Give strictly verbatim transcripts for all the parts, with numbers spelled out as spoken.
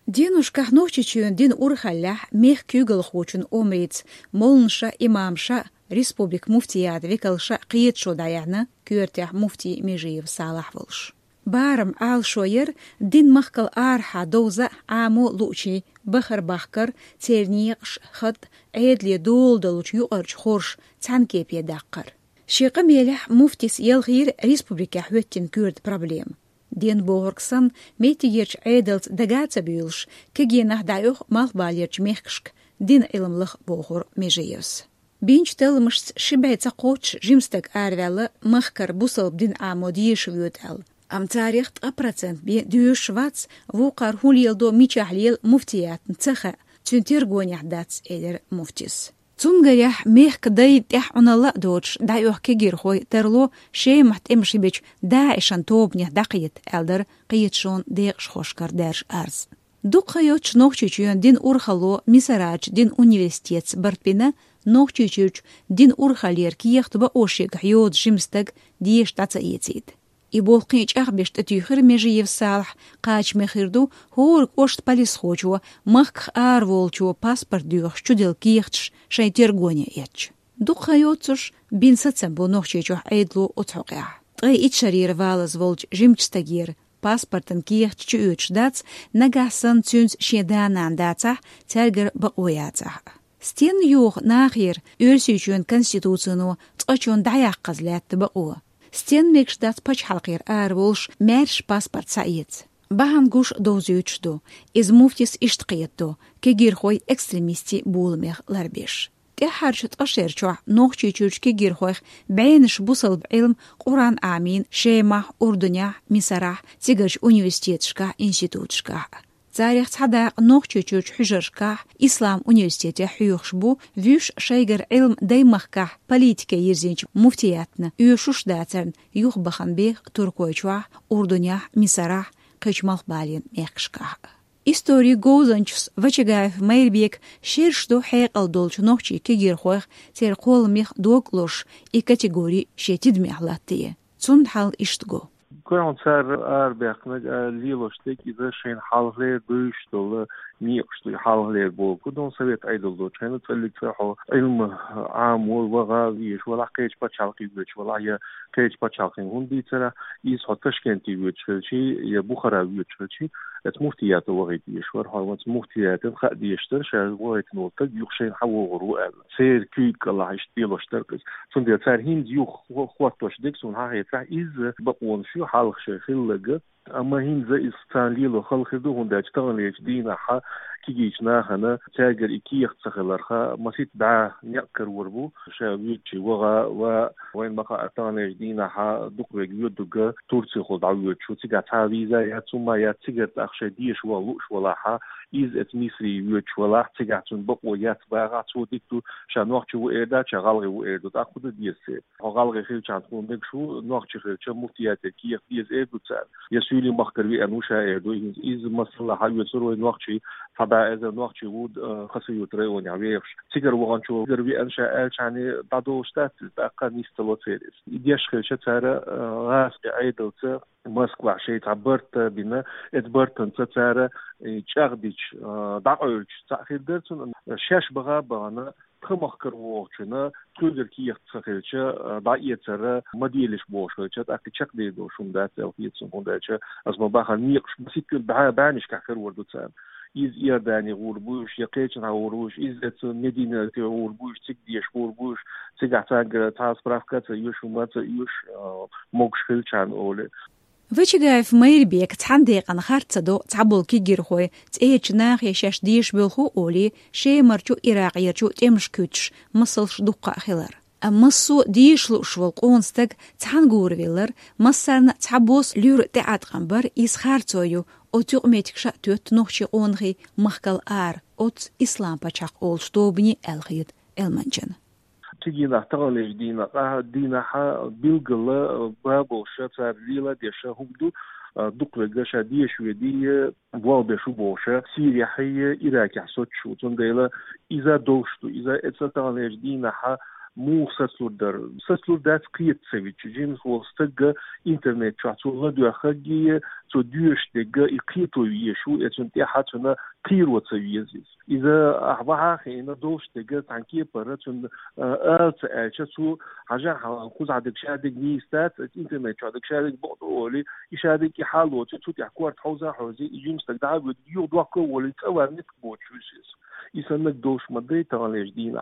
دينوشكا نوچيچون دين أورخالح ميخ كيغل خوچون أمريت مولنشا إمامشا ريسبوبليك مفتيات ويكلشا قيد شو دايعنا كيرتيح مفتي ميجيف صالح ولش بارم آل شوير دين مخكل آرحا دوزا عامو لوچي بخر بخكر تيرنيقش خد عيد لي دول دلوچ يقرج خورش تانكي بيداقر شيقم يلح مفتيس يلغير ريسبوبليكا حوتين كيرد بروبليم دين بوغركسن ميتيجيرش عيدلت دقاتا بيولش كجينه دايوخ مالباليرش ميخكشك دين علملخ بوغر ميجيوس بينش تلمشت شبعتا قوتش جيمستك آروالا مخكر بوصل بدين عامو ديشويوتال ام تاريخ أبرتن بي ديوش واتس وقار هوليل دو ميشاهليل مفتيات نتخا تنتيرغوني حدات إيدر مفتيس تونغريح ميخ كداي تيح عنالا دوتش دايوخ كيجير خوي ترلو شي محت امشي بيش داعشان توبني دقيت ألدر قيتشون ديقش خوشكر دارش أرز دو قيوتش نوخشيچيون دين أورخالو ميساراج دين أونيفرسيتيت برتبينا نوخشيچيوچ دين أورخالير كيختبا أوشيك حيود جيمستك ديش تاتا إيتيد إبول قيش أخبشت تتيخر ميجيف صالح قاش مخيردو هورك أوشت باليس خوچو مخك آر волчو паспорт дюх чудел киехтш шайтергоня ятч. Ду خيوتش بين ستسمبو نوخشيچو عيدلو أتحقيا. تغي إتشارير والز волч جيمچستاگير паспортن киехтش чуюч داتس نگاحسن تونز شيدانان داتا ترگر بقوياتا. ستين يوخ ناخير يرسيچون конституцияну تقچون دعياق قزلات بقوه. ستين ميكش دات باش حلقير آر ولش مارش باسبورت سعيد باهم گوش دوزيوچ دو إز مفتيس إشتقيت دو كيجير خوي إكستريميستي بولميخ لربيش تي حرشت أشير چوح نوخشي چوش كيجير خوي بعينش بوصل بعلم قرآن آمين شيمح أردنيح ميسراح تيجرش أونيفرسيتشكا إنستيتوتشكا تاريخ تحداق نوخشي چوش حجرشكا إسلام أونيفرسيتي حيوخشبو فيش شايجر علم دايمخكا политика يرزينش مفتياتنا يوشوش داترن يوخ بخن بيخ تركويچوح أردنيح ميسراح قيشمال بالين ميخشكا истории гоузанчс вачагаев мейрбек шершдо хайқал долч нохчи кигир хойх тер қол мих доглош и категории шетид мехлаттие цун хал иштго كونسر أربعة ليلوشتك إذا شين حالة دوشتول ميقشتو حالة بوكو دون سويت أيدل دو كانت تقلق فيحو علم عام وغاويش ولا قيش باتشالقي بيش ولا هي قيش باتشالقي هون دي ترى يسحو تشكنتي بيش شي يبوخرا بيش شي مفتيات وغيت يشور هاوانت مفتيات خد يشتر شال وغيت نولتك يخشين حو غروال سير كيك الله يشتيلوشتر سندي تار هين يخ خواتوش ديك سون ها هيترا إز بقون شو حالخ شيخيلغ أما هين زي استانليلو خلق دو هنداج تغليش دينا حا كيجيش ناخنا تاجر إكيخ تخلرخا مسيت دعا نيقر وربو شاويتشي وغا و وين بقى تغليش دينا حا دوكويق يودوغا تورسي خود عويتشو تيجا تعويزا يا تسوما يا تيجا تأخشى ديش ولوش ولا حا إز اتميسري يوتش ولا تيجا تون بقو ياتباغا تو ديكتو شا نوخشي وإيدا شا غالغي وإيدو تأخد ديسي غالغي خيل شان تكون ديكشو نوخشي خيل شا مفتيات كيخ ديس إيدو تسال يسويلي مخكر بي أنوشا إيدو إز مصلحة يسرو نوخشي فبا إذا نوخشي وود خسي يتريون يعويخش تيجر وغانشو تيجر بي أنشا إلش يعني دادو شتات تأقا نيستلو تيريس إديش خيل شا تارا غاسق عيدو تسال موسكوا شيء تعبرت بنا اتبرتن تتارا تشاغديش داقولش تأخير درتون شاش بغا بغانا تخمخكر ووغشنا تقدر كي يختخيلش دايتر مديلش بوشوش تأكد شق ديدو شون دات أو يتسون هنداش أزما باخا نيقش بسيط بانش كاخر وردو تسان إز إيرداني غوربوش يقيتشن غوربوش إز إت مدينة غوربوش تقديش غوربوش تقعتاق تاس برافكات يوش ومات يوش موكش خيلشان أولي وچگاف ميربيك تحنديق ان خارتصدو تعبول كيجير خوي تايچ ناخ يشاش ديش بلخو اولي شي مرچو عراقيرچو تمشكوتش مصلش دوقا خلر امسو ديش لوشول قونستك تحنغور ويلر مسرن تعبوس لور تاعت قنبر اس خارتصويو اوتوماتيك شاتوت نوخشي قونغي مخكل ار اوت اسلام باچاق اولش دوبني الخيد المنجن تيجينا تغليش دينا قاه دينا حا بيلقلا بابو شاتر ليلا ديشا هبدو دقل جاشا ديش ودي بوابة شو بوشا سيريا حية إراك حسوت شو تنديلا إذا دوشتو إذا إتسا تغليش دينا حا مو سسلودر سسلودات قيت سويتش جيمس وستج انترنت شاتو لدو خجي تو دوش دغ يقيتو يشو اتنتي حاتنا قير وتسويزيز اذا احبها خينا دوش دغ تانكي برتن الت اتشو حاجه خوز عدك شادك نيستات انترنت شادك شادك بودولي يشادك يحالو تو تحكور حوزه حوزي جيمس تقدع يو دوكو ولي تاور نت بوتشوسيس يسنك دوش مدي تالج دينا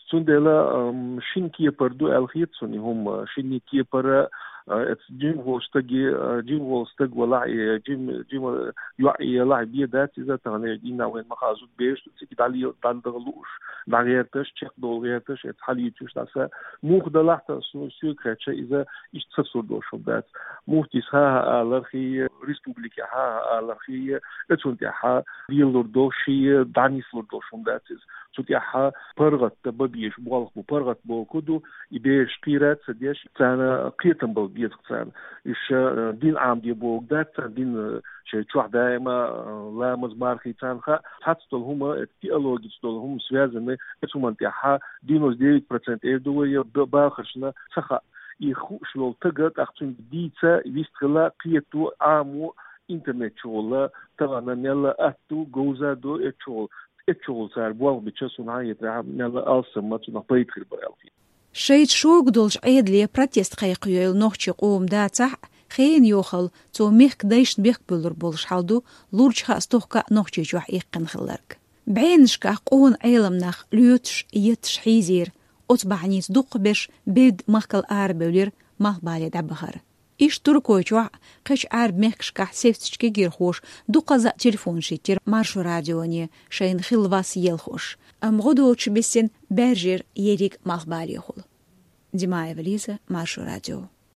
سندلا شينكي بردو الخيت سني هم شينكي بر جيم هوستجي جيم هوستج ولا جيم جيم يوعي لا بيدات اذا تغني دينا وين مخازود بيش تسكي دالي دالدغلوش نغيرتش تشيك دولغيرتش اتحليتش تاسا موخ دلحت سو سيكريتش اذا اشتصر دوشو دات موفتيسها الخي ريسبوبليكا ها الخي اتونتها بيلور دوشي دانيس لور دوشو دات تتيحها برغت ببيش بوالخ برغت بوكودو يبيش قيرات سديش تانا قيتن بالبيت تانا إيش دين عام دي بوك دات دين شيء شو دائما لا مزمار خيتانخا حتى هما تيولوجي هم связаны этому антиха девяносто девять процентов эдуя бахшна саха иху шлол тагат ахтун дица вистхла қиету аму интернет чола тагана нела атту гоузадо эчол اتشغل صار بوغ بتشسون هاي تعب نلا ألسم ما تنقيت في البرالفي شيء شو قدولش عيد لي براتيست قيقيو نوخشي قوم داتح خين يوخل تو ميخ دايش بيخ بلور بولش حالدو لورج خاستوخكا نوخشي جوح إيقن خلرك بعينشكا قون عيلم ناخ ليوتش يتش حيزير أتبعنيت دوق بش بيد مخكال آربولير مخ بالي دبخر إيش تركويتوا قش عرب مخكشكا سيفتشكي جير خوش دو قزا تليفون شيتير مارشو راديوني شين خلواس يلخوش أم غدوش بسين برجر يريك مخبالي خل دماء وليزة مارشو راديو